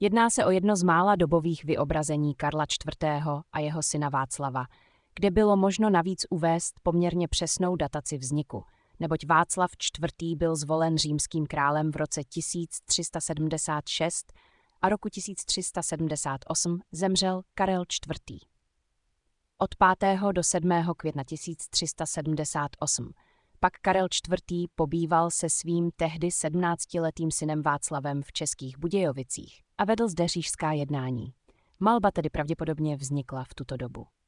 Jedná se o jedno z mála dobových vyobrazení Karla IV. A jeho syna Václava, kde bylo možno navíc uvést poměrně přesnou dataci vzniku, neboť Václav IV. Byl zvolen římským králem v roce 1376 a roku 1378 zemřel Karel IV. Od 5. do 7. května 1378 pak Karel IV. Pobýval se svým tehdy 17letým synem Václavem v Českých Budějovicích a vedl zde říšská jednání. Malba tedy pravděpodobně vznikla v tuto dobu.